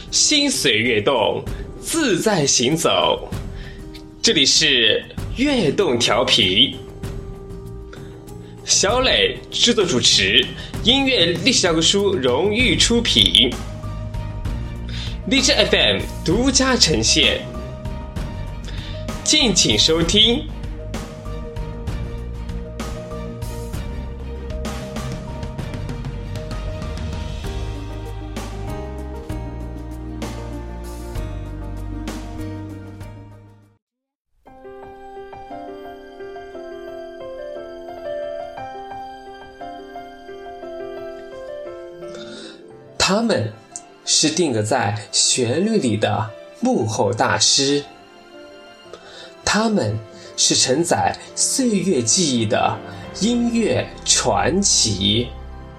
心随跃动，自在行走。这里是跃动调频，小磊制作主持，音乐历史教科书荣誉出品，荔枝 FM 独家呈现，敬请收听。他们是定格在旋律里的幕后大师，他们是承载岁月记忆的音乐传奇。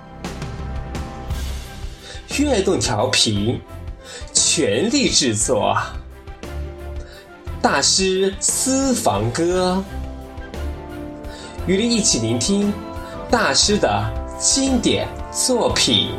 跃动调频全力制作大师私房歌，与你一起聆听大师的经典作品。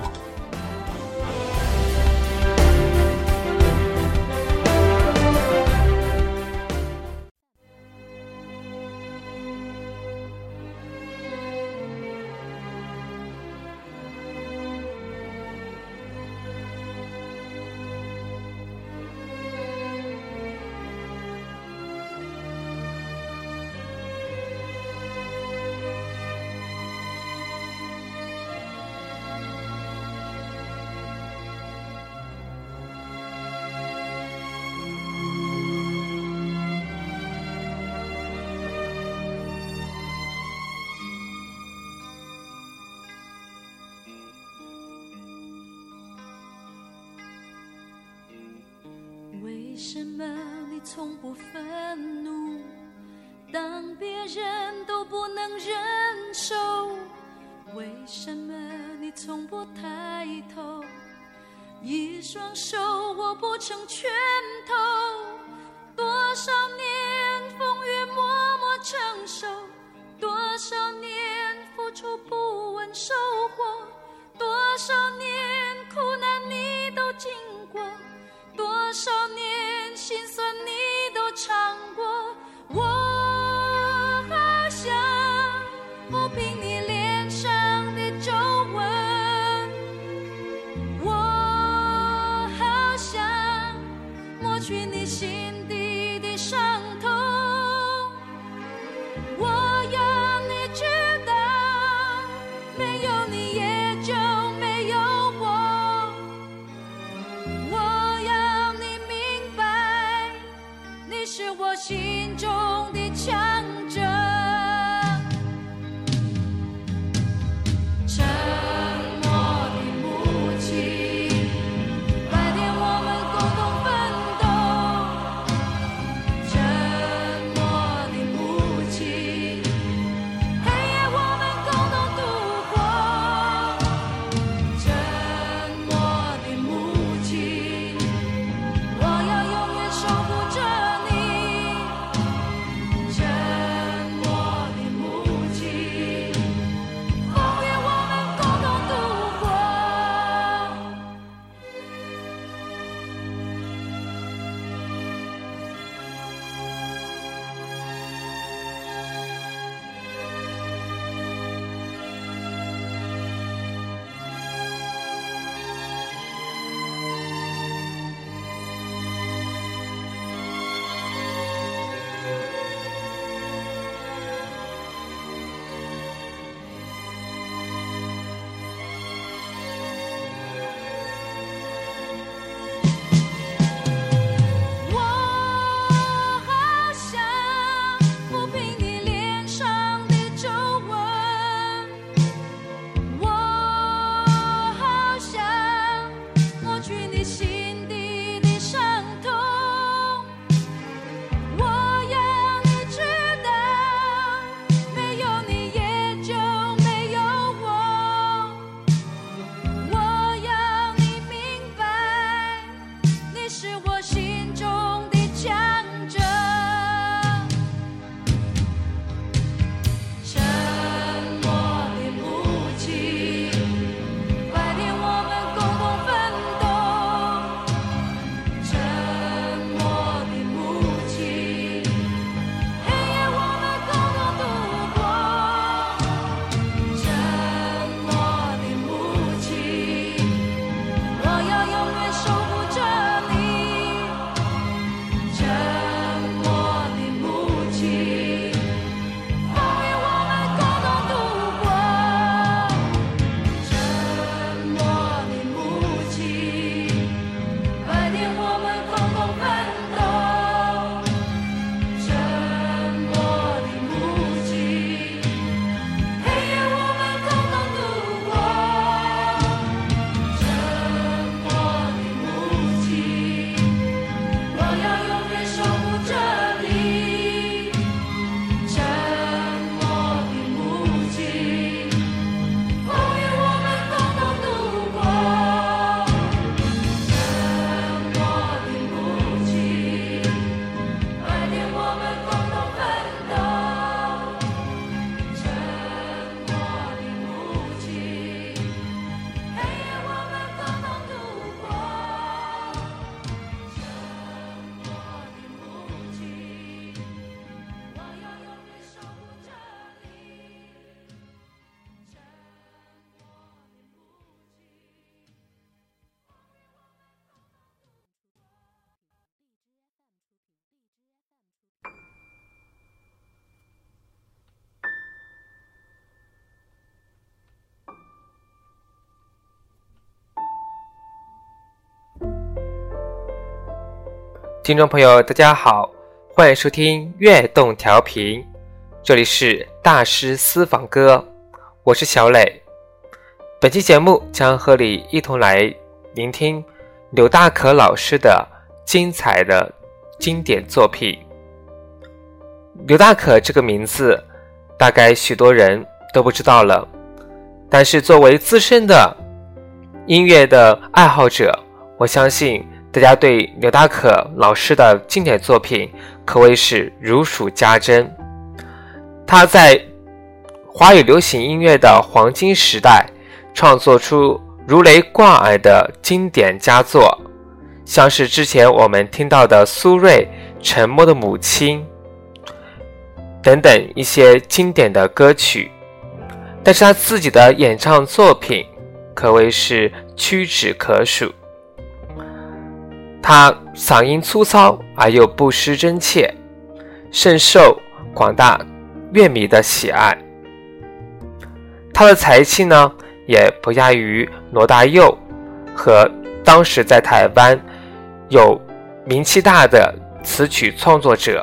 为什么你从不愤怒？当别人都不能忍受，为什么你从不抬头？一双手握不成拳头，多少年风雨默默承受，多少年付出不问收获，多少年苦难你都经过，多少年心酸你都尝过，我好想抚平你脸上的皱纹，我好想抹去你心底的伤痛，我要你知道，没有你也就没有我，我是我心听众朋友大家好，欢迎收听悦动调频，这里是大师私房歌，我是小磊。本期节目将和你一同来聆听刘大可老师的精彩的经典作品。刘大可这个名字大概许多人都不知道了，但是作为资深的音乐的爱好者，我相信大家对刘大可老师的经典作品可谓是如数家珍。他在华语流行音乐的黄金时代创作出如雷贯耳的经典佳作，像是之前我们听到的苏芮《沉默的母亲》等等一些经典的歌曲，但是他自己的演唱作品可谓是屈指可数。他嗓音粗糙而又不失真切，深受广大乐迷的喜爱。他的才气呢，也不亚于罗大佑和当时在台湾有名气大的词曲创作者。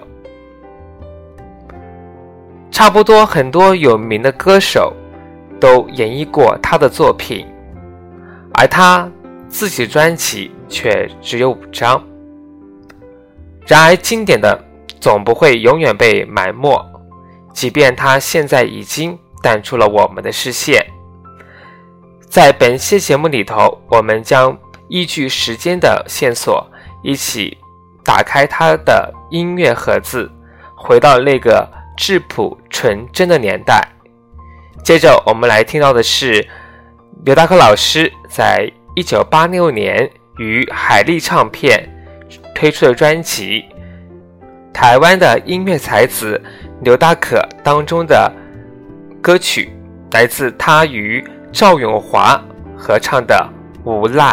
差不多很多有名的歌手都演绎过他的作品，而他自己的专辑却只有5张。然而经典的总不会永远被埋没，即便他现在已经淡出了我们的视线。在本期节目里头，我们将依据时间的线索，一起打开他的音乐盒子，回到那个质朴纯真的年代。接着我们来听到的是刘大可老师在1986年于海力唱片推出的专辑《台湾的音乐才子刘大可》当中的歌曲，来自他与赵咏华合唱的《无赖》。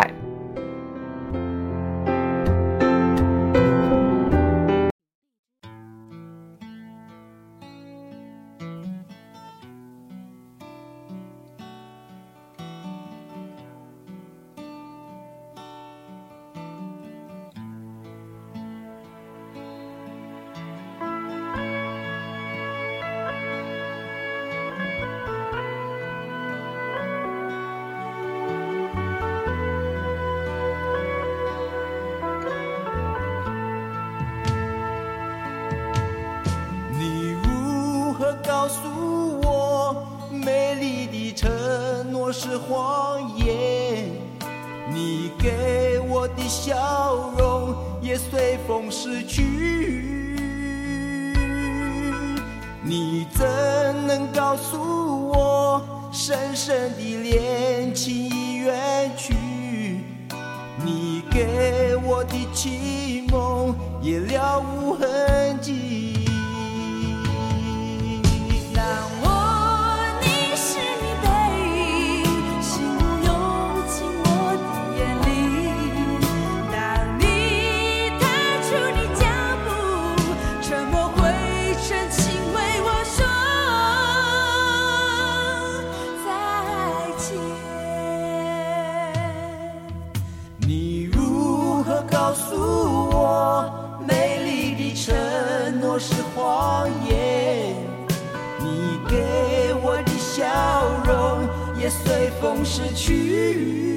告诉我，美丽的承诺是谎言，你给我的笑容也随风逝去。你怎能告诉我，深深的恋情已远去？你给我的情梦也了无痕迹。告诉我，美丽的承诺是谎言，你给我的笑容也随风逝去。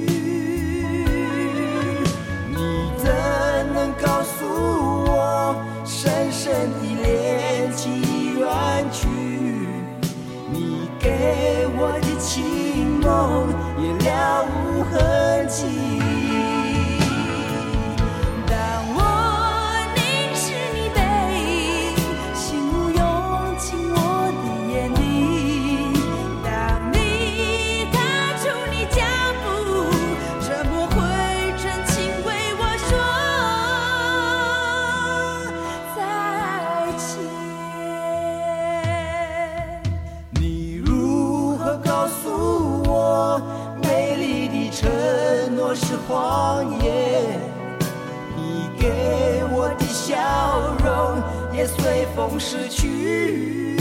你怎能告诉我，深深的恋情已远去？你给我的情梦也了无痕迹。是谎言，你给我的笑容也随风逝去。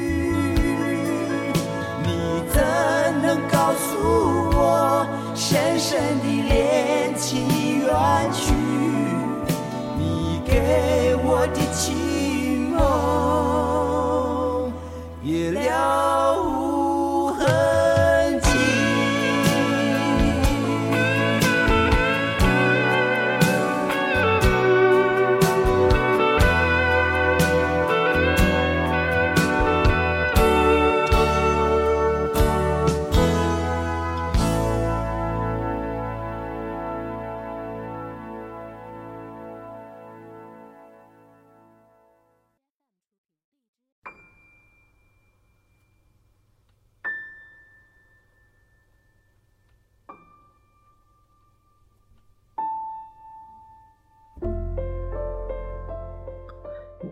你怎能告诉我，深深的恋情已远去？你给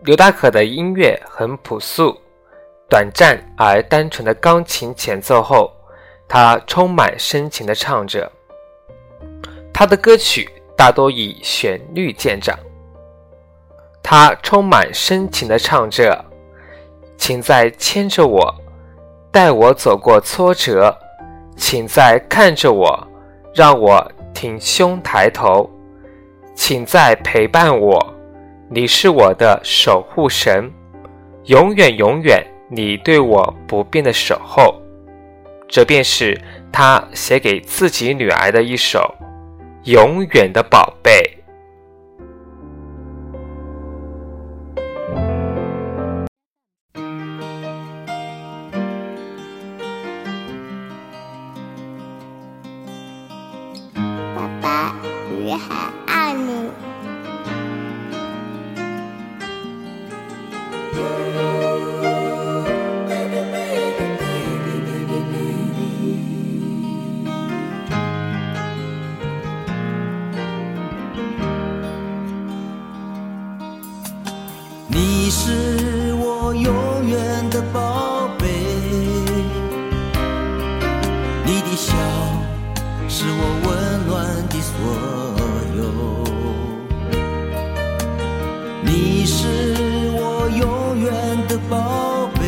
刘大可的音乐很朴素，短暂而单纯的钢琴前奏后，他充满深情地唱着。他的歌曲大多以旋律见长，他充满深情地唱着，请再牵着我，带我走过挫折，请再看着我，让我挺胸抬头，请再陪伴我，你是我的守护神，永远永远你对我不变的守候。这便是他写给自己女儿的一首永远的宝贝。 爸爸，我也很爱你。 你是我永远的宝贝，你的笑是我温暖的所有，你是我永远的宝贝，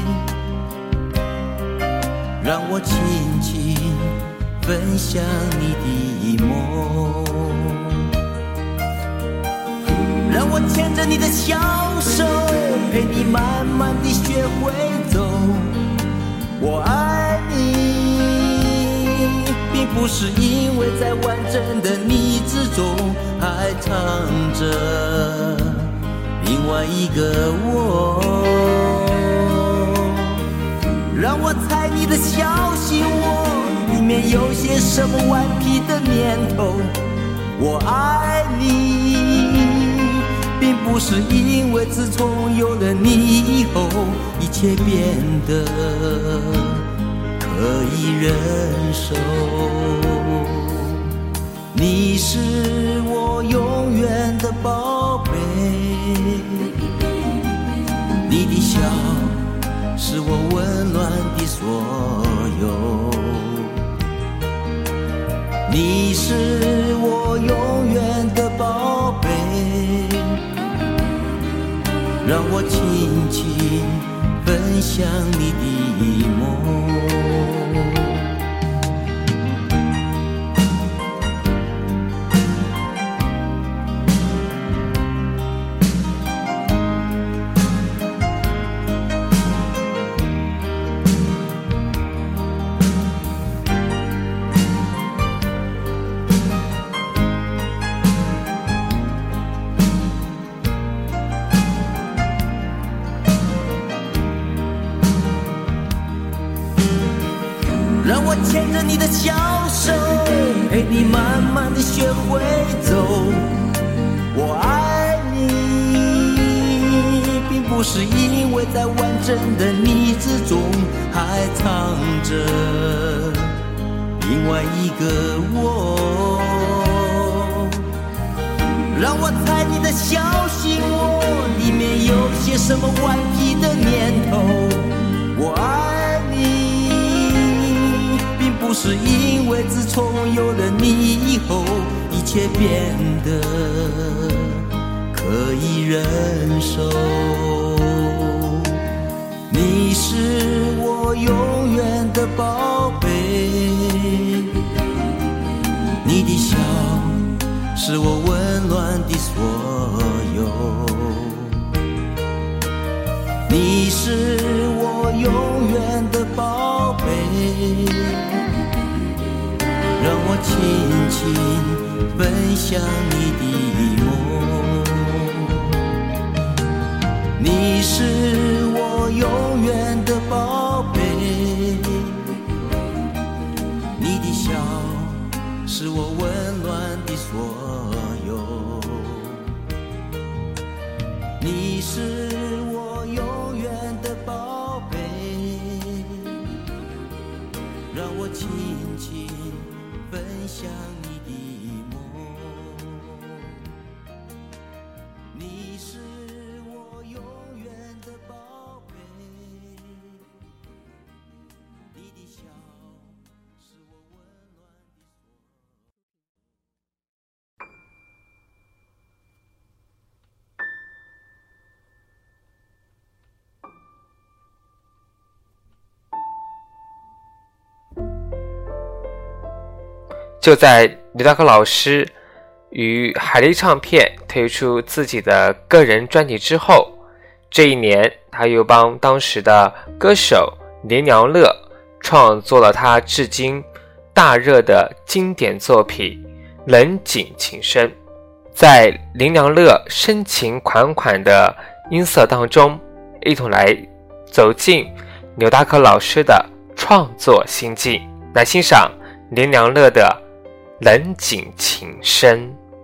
让我轻轻分享你的梦，让我牵着你的小手，陪你慢慢地学会走。我爱你，并不是因为在完整的你之中还藏着另外一个我，让我猜你的小心窝里面有些什么顽皮的念头。我爱你，并不是因为自从有了你以后，一切变得可以忍受。你是我永远的宝贝，你的笑是我温暖的所有，你是我永远的宝贝，让我轻轻分享你的梦。让我牵着你的小手，陪你慢慢地学会走。我爱你，并不是因为在完整的你之中还藏着另外一个我，让我猜你的小心窝里面有些什么顽皮的念头。我爱你，并不是因为自从有了你以后，一切变得可以忍受。你是我永远的宝贝，你的笑是我温暖的所有，你是我永远的宝贝，让我轻轻分享你的梦。你是我永远的宝贝，你的笑是我温暖的所有，你是我永远的宝贝，让我轻轻分享你的梦。你是我就在刘大哥老师与海力唱片推出自己的个人专辑之后，这一年他又帮当时的歌手林良乐创作了他至今大热的经典作品《冷井情深》。在林良乐深情款款的音色当中，一同来走进刘大哥老师的创作心境，来欣赏林良乐的《冷井情深》。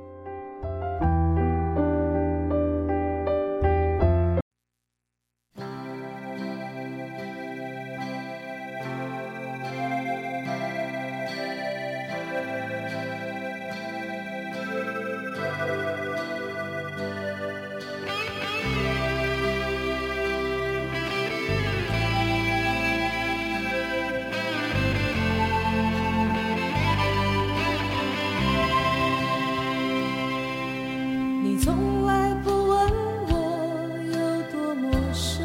你从来不问我有多么深，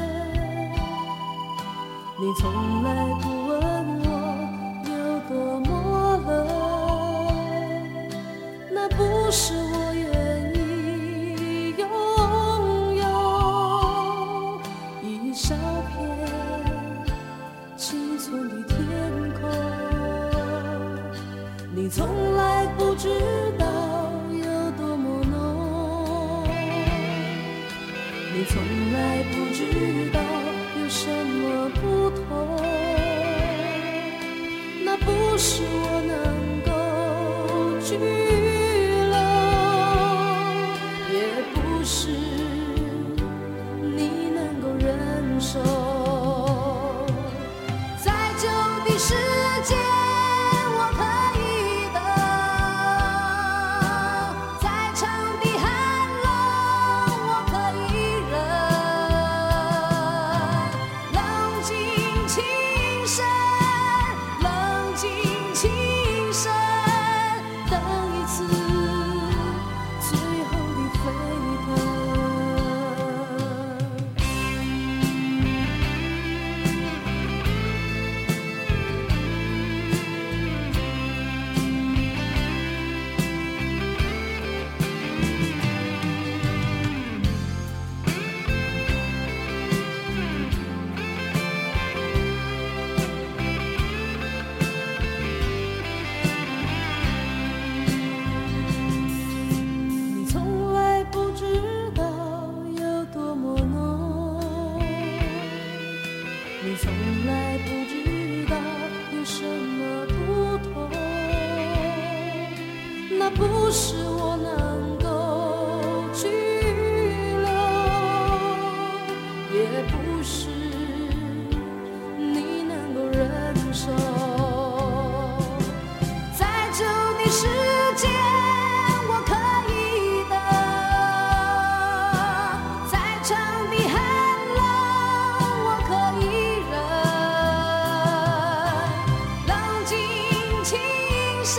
你从来不问我有多么冷，那不是我愿意拥有一小片清纯的天空。你从来不知道你从来不知道有什么不同，那不是我能够拘留，也不是你能够忍受。再久的时间我可以等，再长的寒冷我可以不是我能够拘留，也不是你能够忍受。再久的时间我可以等，再长的寒冷我可以忍，冷静情深，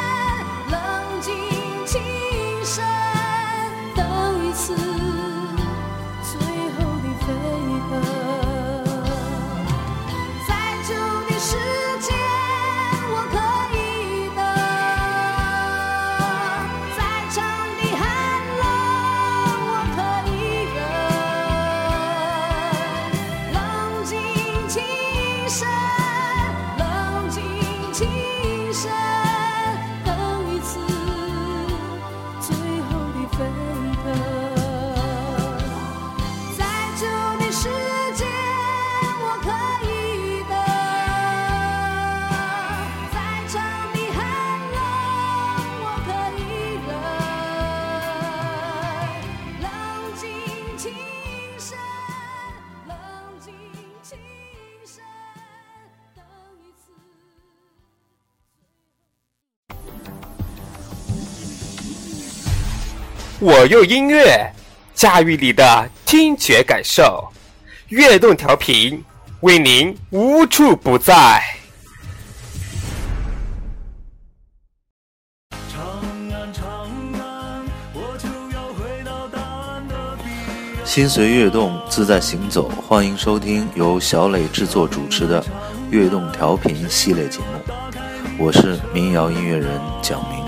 情深，等一次最后的飞腾。再久的时间我可以等，再长的寒冷我可以忍，冷静情深，冷静情深，等一次最后的飞腾。再久的时间我可以等，再长的寒冷我可以忍，冷静情深，冷静情深，等一次。 我用音乐驾驭你的听觉感受，悦动调频为您无处不在。 心随悦动，自在行走。欢迎收听由小磊制作主持的悦动调频系列节目。 我是民谣音乐人蒋明。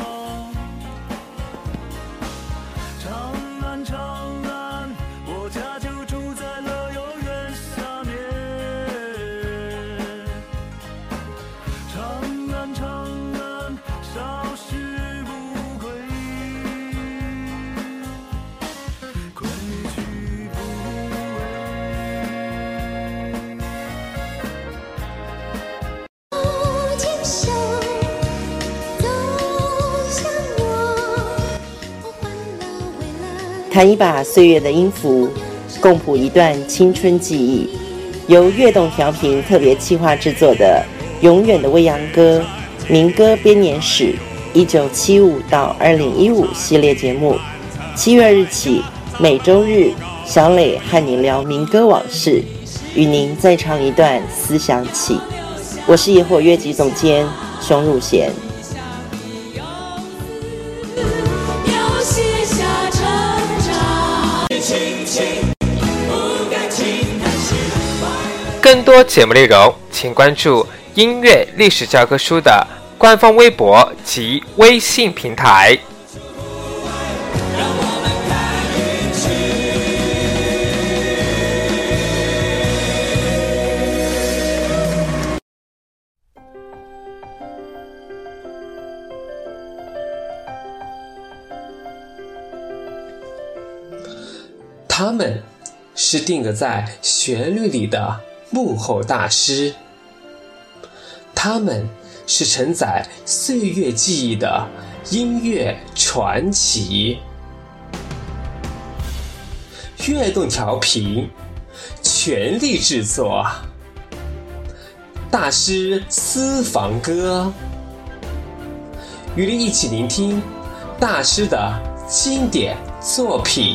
弹一把岁月的音符，共谱一段青春记忆。由悦动调频特别企划制作的《永远的未央歌》民歌编年史1975到2015系列节目，7月日起每周日，小磊和你聊民歌往事，与您再唱一段思想起。我是野火乐集总监熊汝贤。 更多节目内容，请关注音乐历史教科书的官方微博及微信平台。 他们是定格在旋律里的幕后大师，他们是承载岁月记忆的音乐传奇。悦动调频全力制作大师私房歌，与您一起聆听大师的经典作品。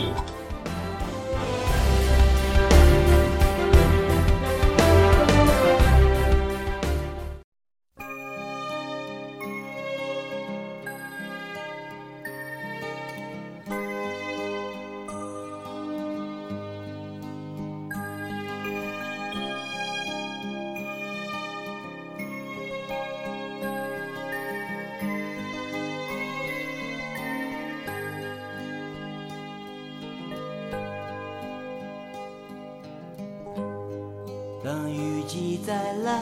当雨季再来，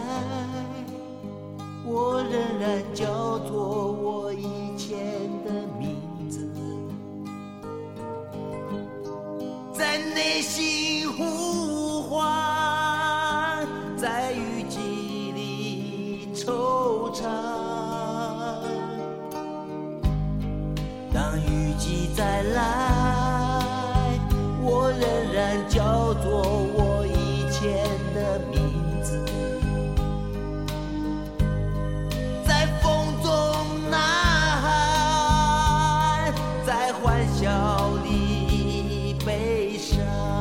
我仍然叫做我以前的名字，在内心呼唤，在雨季里惆怅。当雨季再来，我仍然叫做我以前的名字，在风中呐喊，在欢笑里悲伤。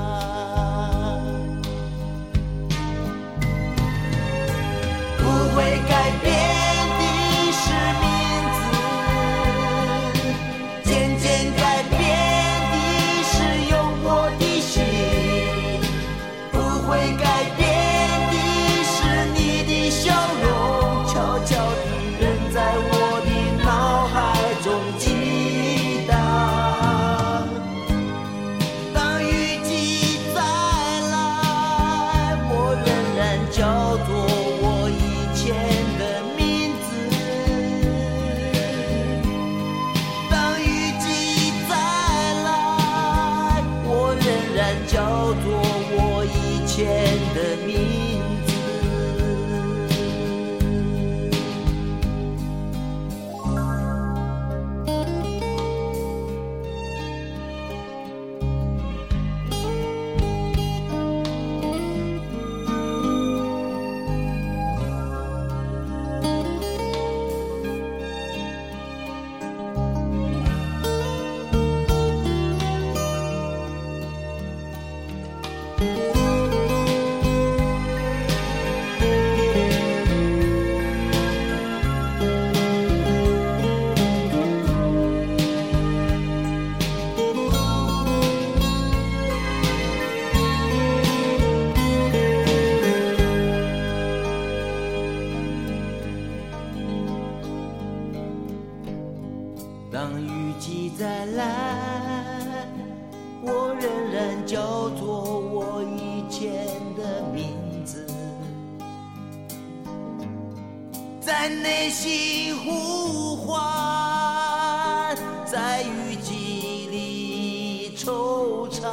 不会改变的是名字，渐渐改变当雨季再来，我仍然叫做我以前的名字，在内心呼唤，在雨季里惆怅。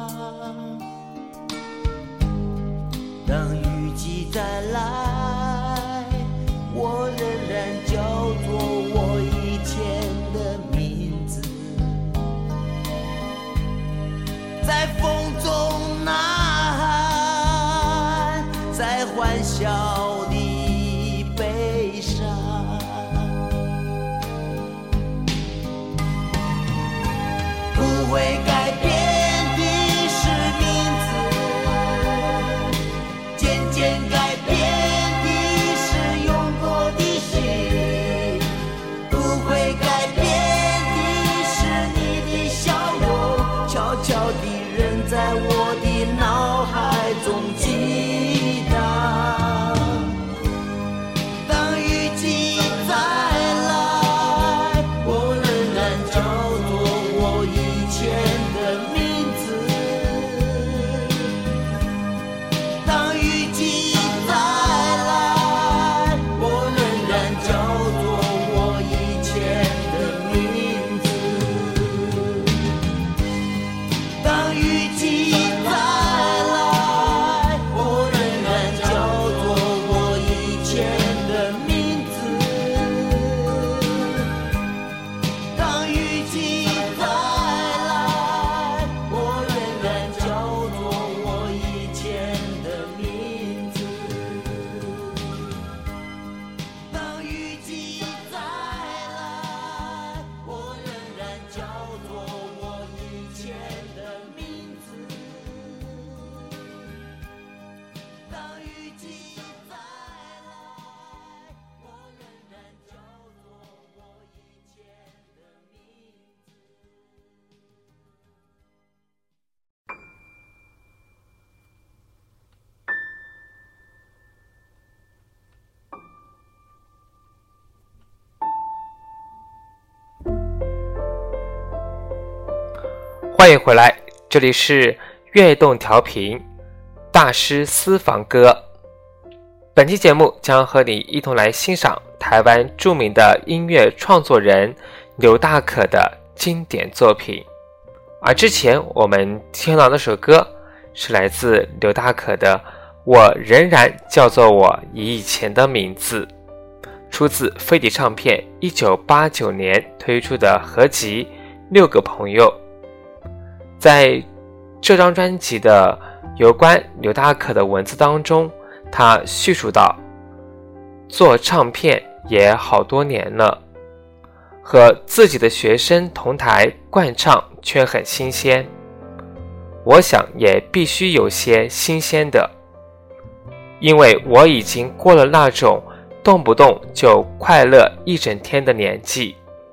当雨季再来，我仍然叫做我以前的名字，在风中呐喊，在欢笑里悲伤。不会改变的是名字，渐渐改变的是永过的心，不会改变的是你的笑容，悄悄地仍在我的脑海中激荡。当雨季再来，我仍然叫做我以前的名字。当雨季再来，我仍然叫做我以前的名字。当雨季再来，我仍然叫做我以前的名字。当雨季再来，我仍然叫做我以前的名字。当雨季再来，我仍然叫做我以前的名字。当雨季再来，我仍然叫做我以前的名字。 欢迎回来，这里是悦动调频大师私房歌。本期节目将和你一同来欣赏台湾著名的音乐创作人刘大可的经典作品。而之前我们听到那首歌是来自刘大可的《我仍然叫做我以前的名字》，出自飞碟唱片1989年推出的合集《6个朋友》。在这张专辑的有关刘大可的文字当中，他叙述到，做唱片也好多年了，和自己的学生同台灌唱却很新鲜，我想也必须有些新鲜的，因为我已经过了那种动不动就快乐一整天的年纪。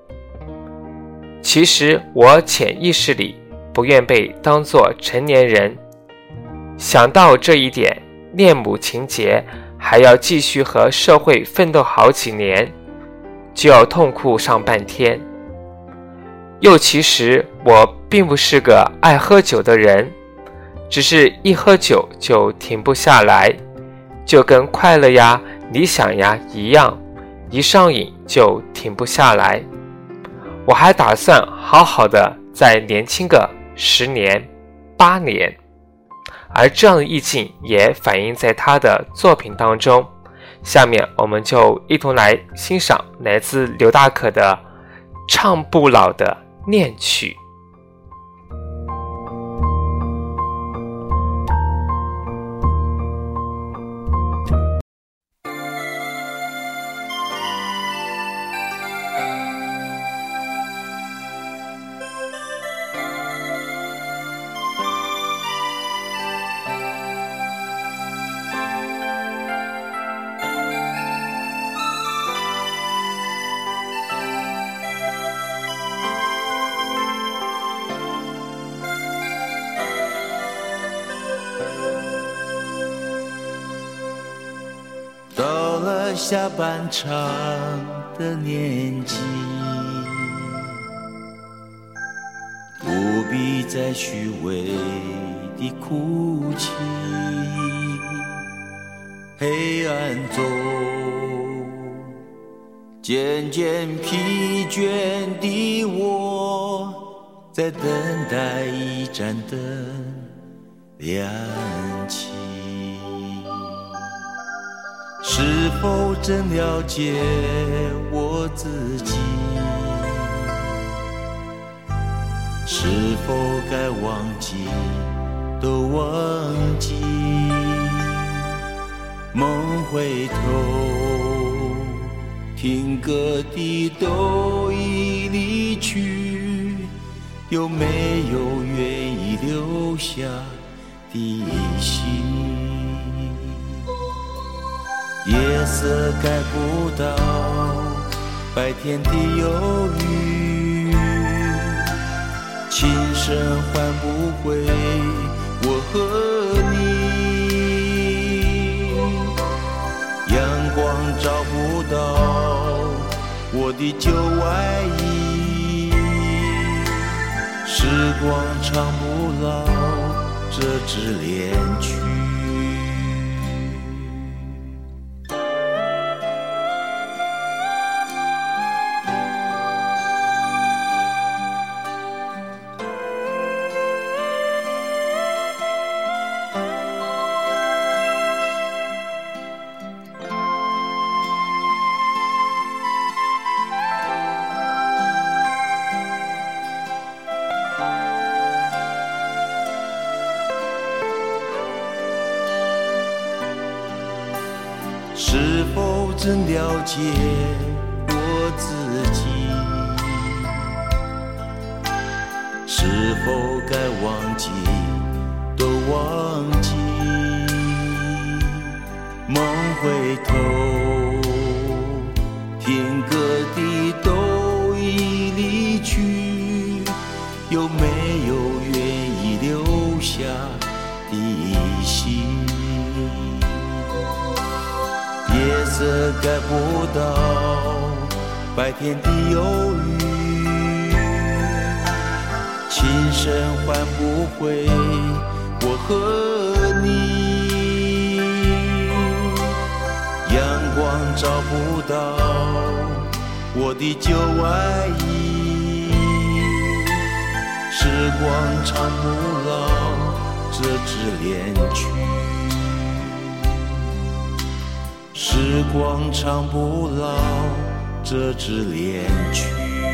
其实我潜意识里不愿被当作成年人，想到这一点，恋母情节还要继续和社会奋斗好几年，就要痛苦上半天。又其实我并不是个爱喝酒的人，只是一喝酒就停不下来，就跟快乐呀、理想呀一样，一上瘾就停不下来。我还打算好好的再年轻个10年、8年，而这样的意境也反映在他的作品当中。下面我们就一同来欣赏来自刘大可的《唱不老的恋曲》。 下半场的年纪， 必再虚伪的哭泣。黑暗中渐渐疲倦的我，在等待一盏灯亮起。是否真了解我自己？是否该忘记都忘记？梦回头，听歌的都已离去，有没有愿意留下的心？夜色改不到白天的忧郁，情深换不回我和你，阳光照不到我的旧外衣，时光长不老这支恋曲。是否真了解我自己？是否该忘记都忘记？梦回头，听歌的都已离去，有没有愿意留下的心？夜色改不到白天的忧郁，情深换不回我和你，阳光照不到我的旧外衣，时光长不老这支恋曲，时光长不老这支恋曲。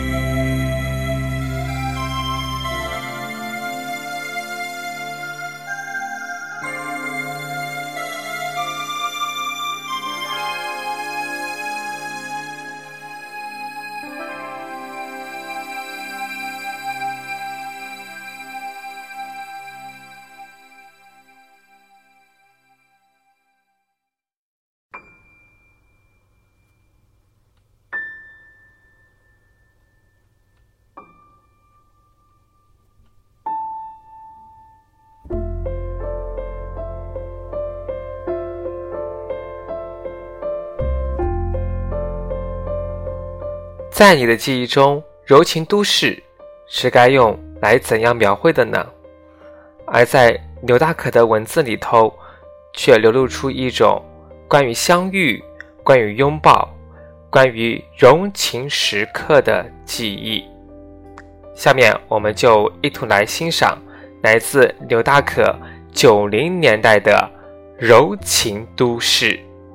在你的记忆中，柔情都市是该用来怎样描绘的呢？而在刘大可的文字里头，却流露出一种关于相遇、关于拥抱、关于柔情时刻的记忆。下面我们就一同来欣赏来自刘大可90年代的柔情都市。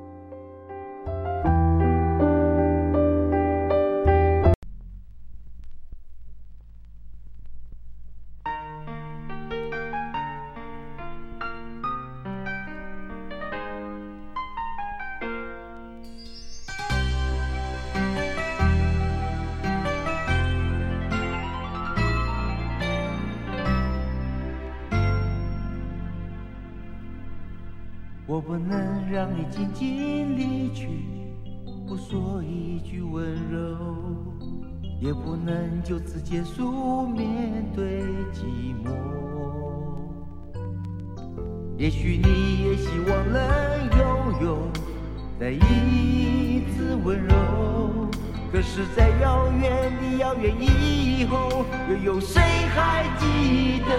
我不能让你静静离去，不说一句温柔，也不能就此结束面对寂寞。也许你也希望能拥有再一次温柔， 可是在遥远的遥远以后，又有谁还记得，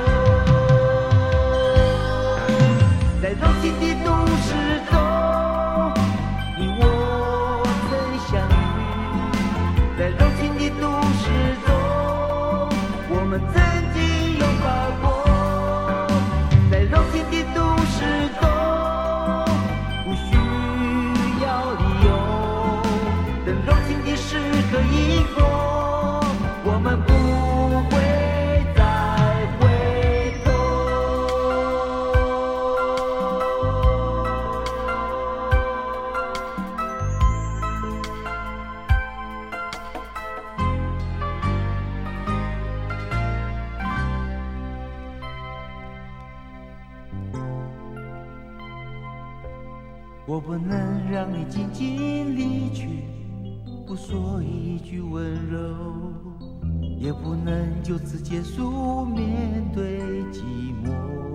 在柔情的都市中，你我曾相遇，在柔情的都市中，我们曾经拥抱过，在柔情的都市中，不需要理由，等柔情的时刻一过，我们不会再回头。我不能让你静静离去，不说一句温柔，也不能就此结束面对寂寞。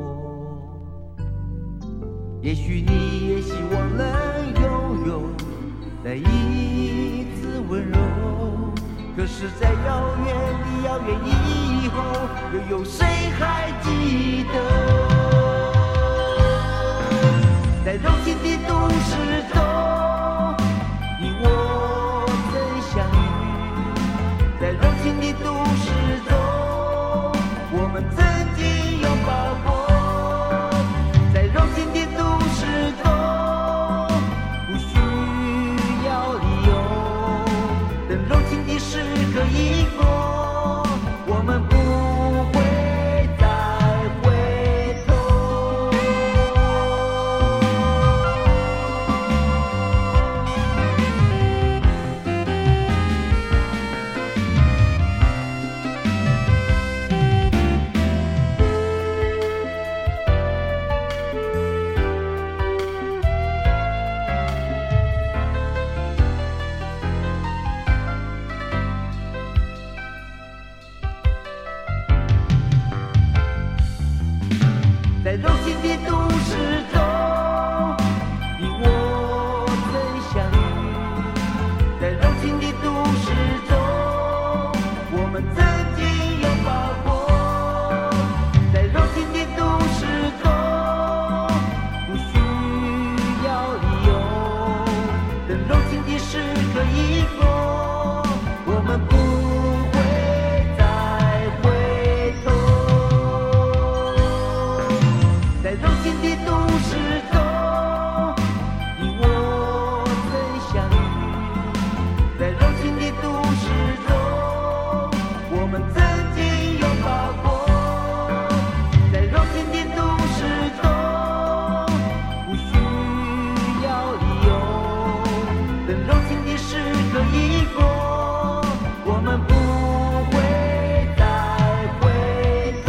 也许你也希望能拥有再一次温柔，可是在遥远的遥远以后，又有谁还记得，在柔情的都市中，你我曾相遇，在柔情的都市中，我们曾经拥抱过，在柔情的都市中，不需要理由，等柔情的时刻一过，我们不会再回头。在柔情的都市中，你我曾相遇，在柔情的都市中，我们曾经拥抱过，在柔情的都市中，不需要理由，等柔情的时刻一过，我们不会再回头。在柔情的都市中，你我曾相遇，在柔情的都市中，我们曾经拥抱过，在柔情的都市中，不需要理由，等柔情的时刻一过，我们不会再回头。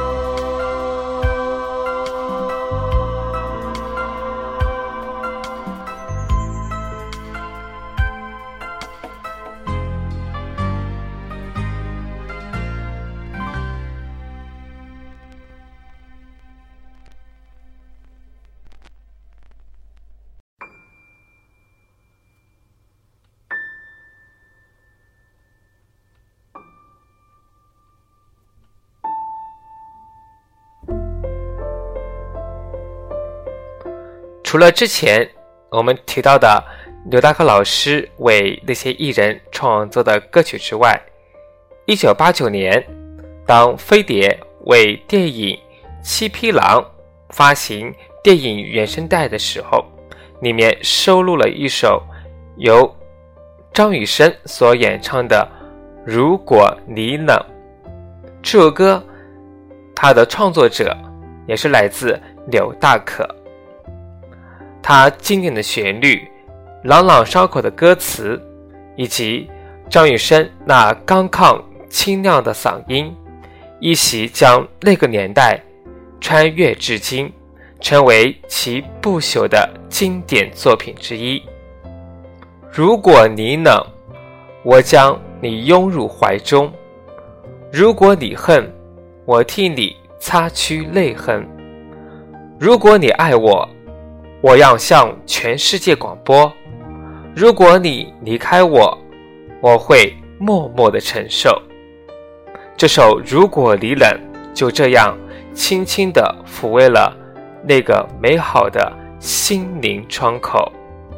除了之前我们提到的刘大哥老师为那些艺人创作的歌曲之外，1989年当飞碟为电影《七匹狼》发行电影原声带的时候，里面收录了一首由张雨生所演唱的《如果你冷》。这首歌它的创作者也是来自刘大可，它经典的旋律、朗朗上口的歌词，以及张雨生那刚亢清亮的嗓音，一袭将那个年代穿越至今，成为其不朽的经典作品之一。如果你冷，我将你拥入怀中；如果你恨，我替你擦去泪痕；如果你爱我，我要向全世界广播；如果你离开我， 我会默默地承受。这首《如果你冷》就这样轻轻地抚慰了那个美好的心灵窗口。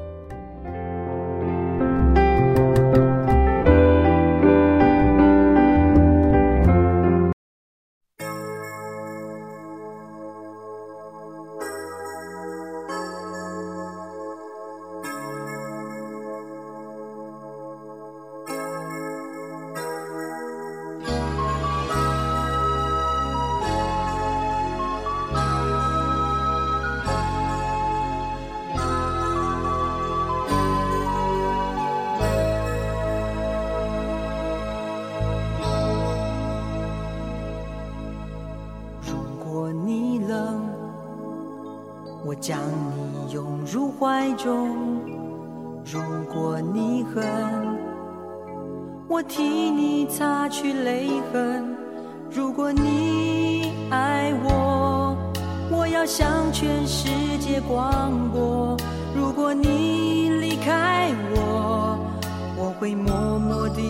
我将你拥入怀中，如果你恨，我替你擦去泪痕。如果你爱我，我要向全世界广播。如果你离开我，我会默默地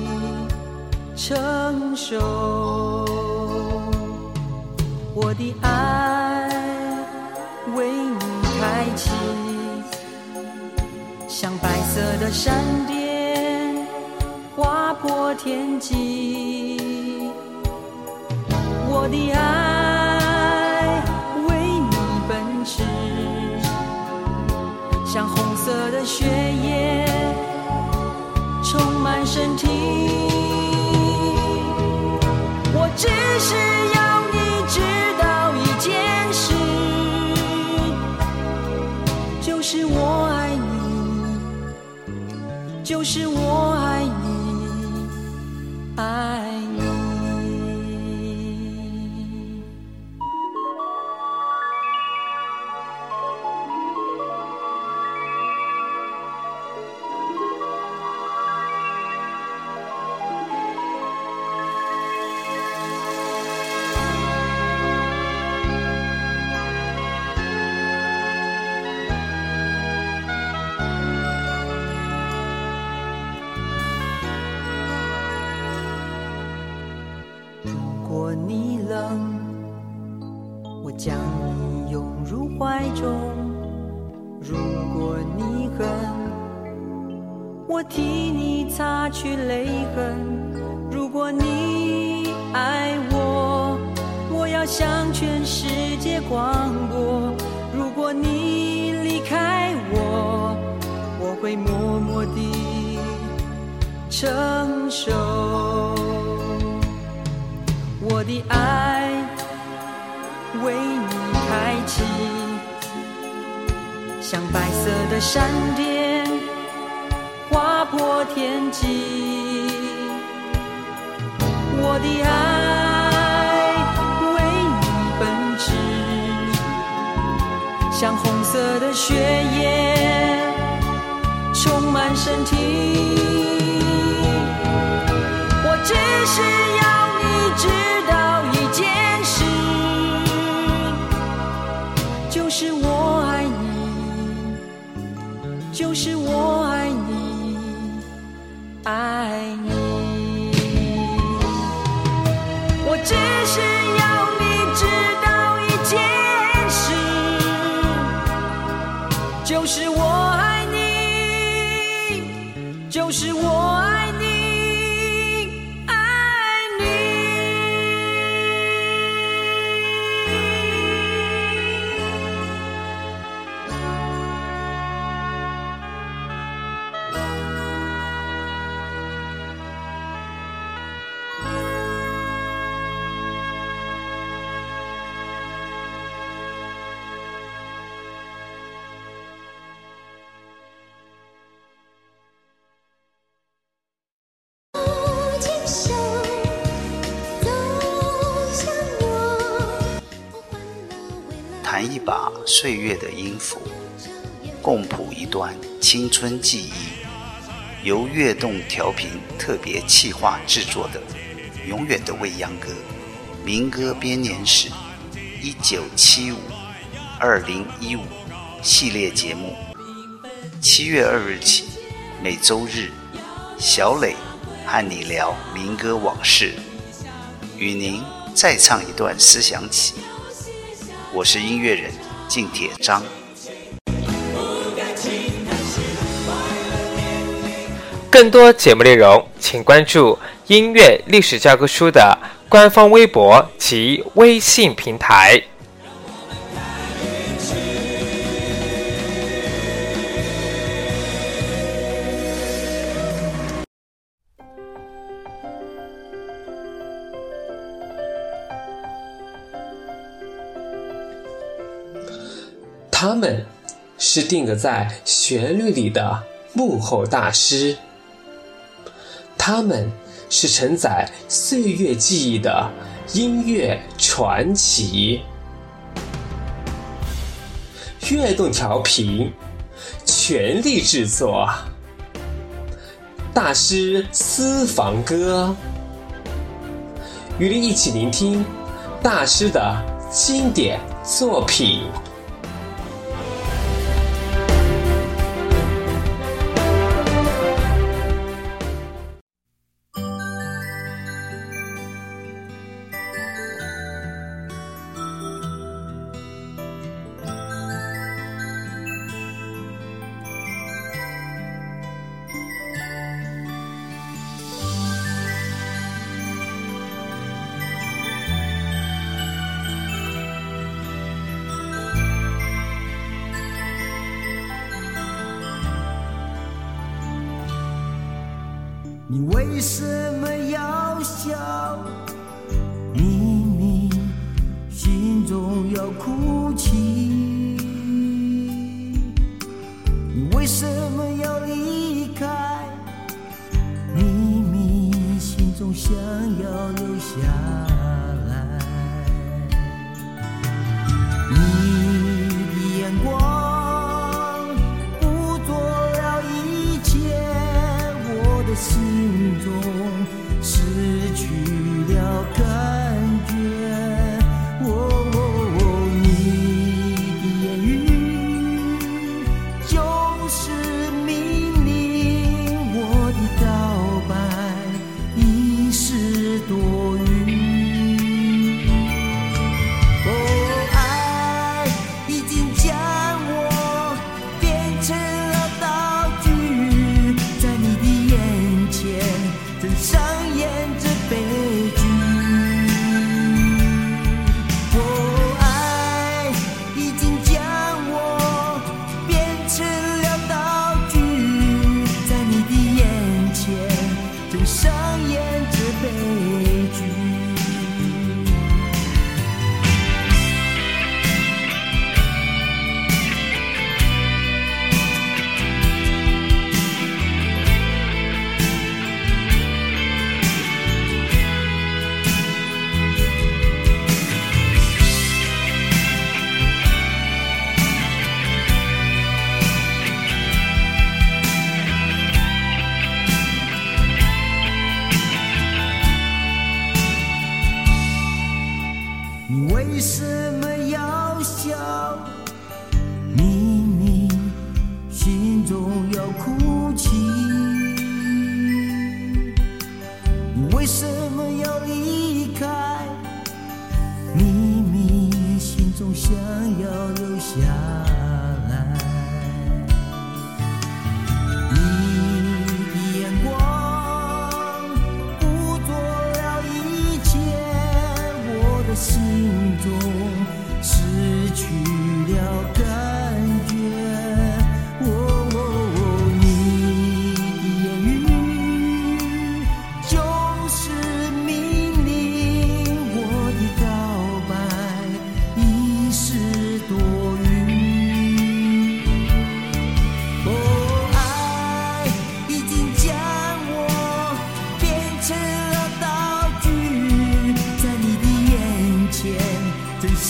承受。我的爱为你开启，像白色的闪电划破天际。我的爱为你奔驰，像红色的血液充满身体。我只是要你知道一件事，就是我爱你，就是我爱你，爱你。如果你冷，我将你拥入怀中；如果你恨，我替你擦去泪痕。如果你爱我，我要向全世界广播。如果你离开我，我会默默地承受。我的爱为你开启，像白色的闪电划破天际。我的爱为你奔驰，像红色的血液充满身体。我只是要你知道一件事，就是我爱你，就是我爱你，爱你。我只是要你知道一件事，就是我爱你，就是我爱你。 弹一把岁月的音符，共谱一段青春记忆。由悦动调频特别企划制作的《永远的未央歌》民歌编年史1975-2015系列节目，7月2日起每周日小磊和你聊民歌往事，与您再唱一段思想起。我是音乐人靳铁章。 更多节目内容，请关注音乐历史教科书的官方微博及微信平台。 他们是定格在旋律里的幕后大师，他们是承载岁月记忆的音乐传奇。悦动调频全力制作大师私房歌，与您一起聆听大师的经典作品。 你为什么要笑？明明心中要哭泣。你为什么要离开？明明心中想要留下来。你的眼光捕捉了一切，我的心中失去了感觉。你的言语就是命令，我的告白已是多余。爱已经将我变成了道具，在你的眼前正上演着悲剧。爱已经将我变成了道具，在你的眼前正上演着悲剧。你为什么要笑？明明心中要哭泣。你为什么要离开？明明心中想要留下来。你的眼光捕捉了一切，我的心中失去了感觉。你的言语就是命令，我的告白已是多余。爱已经将我变成了道具，在你的眼前正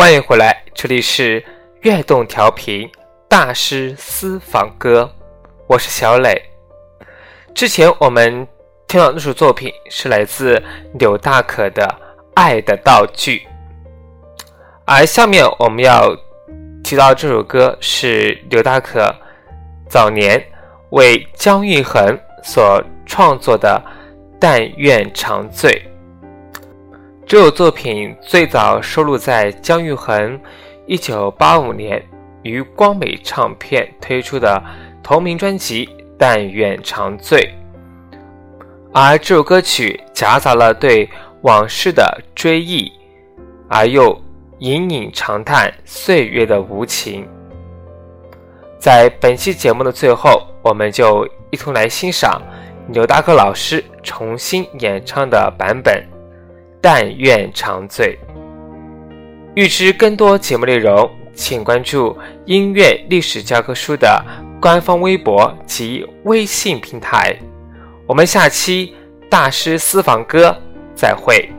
欢迎回来，这里是悦动调频大师私房歌，我是小磊。之前我们听到那首作品是来自柳大可的《爱的道具》，而下面我们要提到这首歌是柳大可早年为姜育恒所创作的《但愿长醉》。这首作品最早收录在姜育恒1985年于光美唱片推出的同名专辑《但愿长醉》，而这首歌曲夹杂了对往事的追忆，而又隐隐长叹岁月的无情。在本期节目的最后，我们就一同来欣赏柳大可老师重新演唱的版本但愿长醉。预知更多节目内容，请关注音乐历史教科书的官方微博及微信平台。我们下期大师私房歌再会。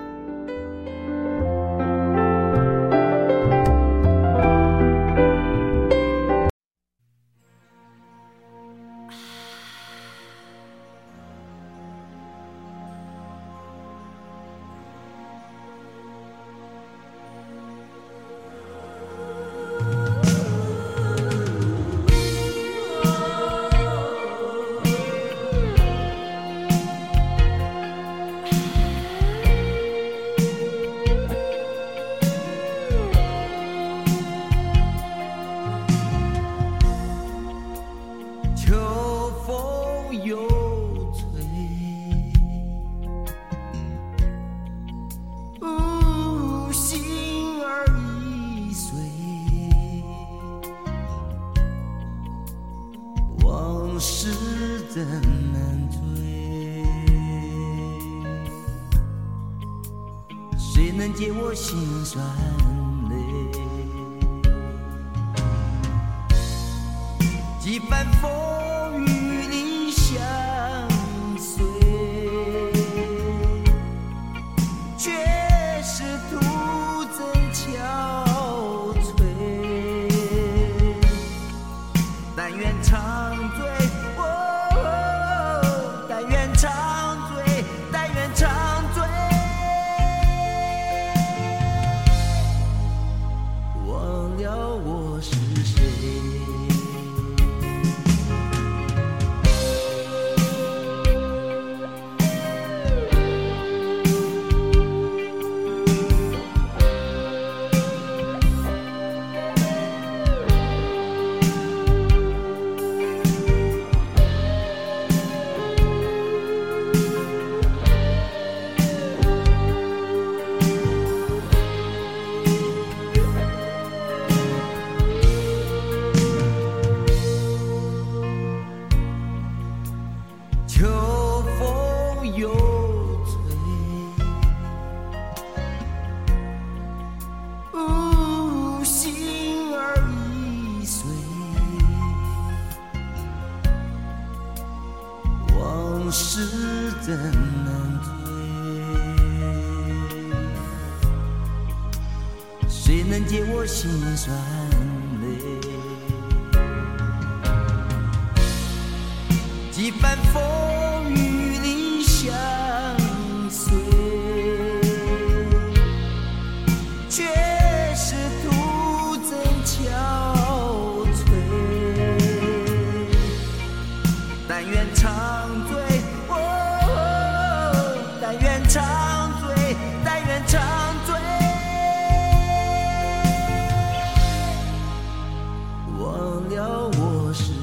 怎能追？谁能解我心酸泪？几番风雨里相随，却是徒增憔悴。但愿长醉。是怎能醉？谁能解我心酸泪？几番风雨里相随，却是徒增憔悴。但愿长醉。长醉，但愿长醉，忘了我是